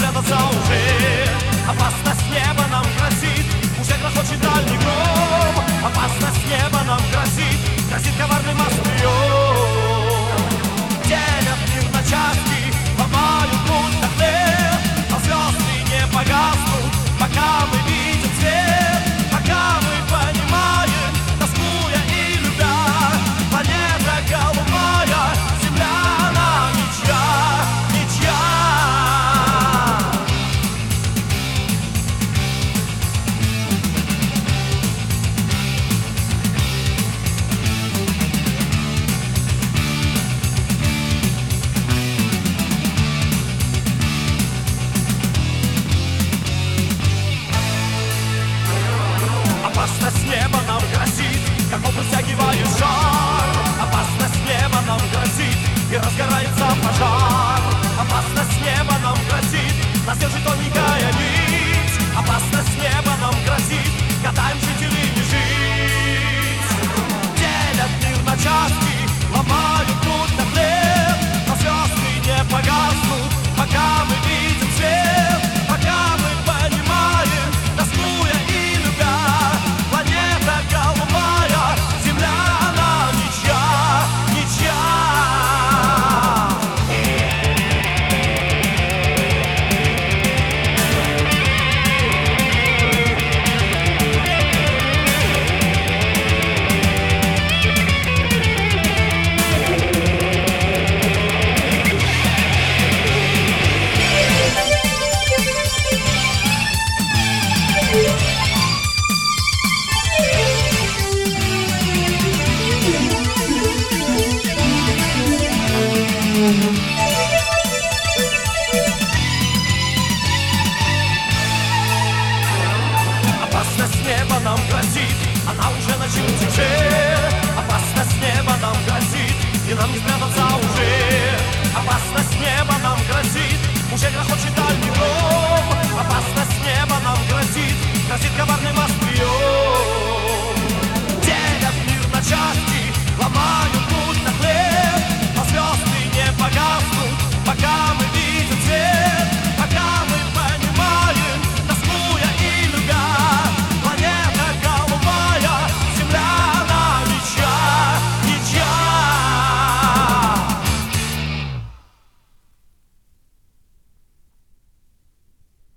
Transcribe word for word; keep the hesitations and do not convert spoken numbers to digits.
спрятаться уже. Опасность неба нам грозит, уже грохочет дальний гром. Опасность неба нам грозит, грозит коварным острием. Делят мир на части, ломают путь до хлеб, но звезды не погаснут, пока мы видим свет, пока мы понимаем, тоскуя и любя. Планета голубая, земля нам ничья, ничья. Опасность неба нам грозит, как он притягивает жар. Опасность неба нам грозит, и разгорается пожар. Опасность неба нам грозит, нас держит тоненькая нить. Опасность неба нам грозит, гадаем, жить или не жить. Делят мир на части, ломают путь на хлеб, но звезды не погаснут, пока мы видим свет, пока мы понимаем, тоскуя и любя. Планета голубая, земля нам ничья, ничья. Опасность неба нам грозит, она уже начнет уже. Опасность неба нам грозит, и нам не спрятаться уже. Опасность неба нам грозит, уже грохочет.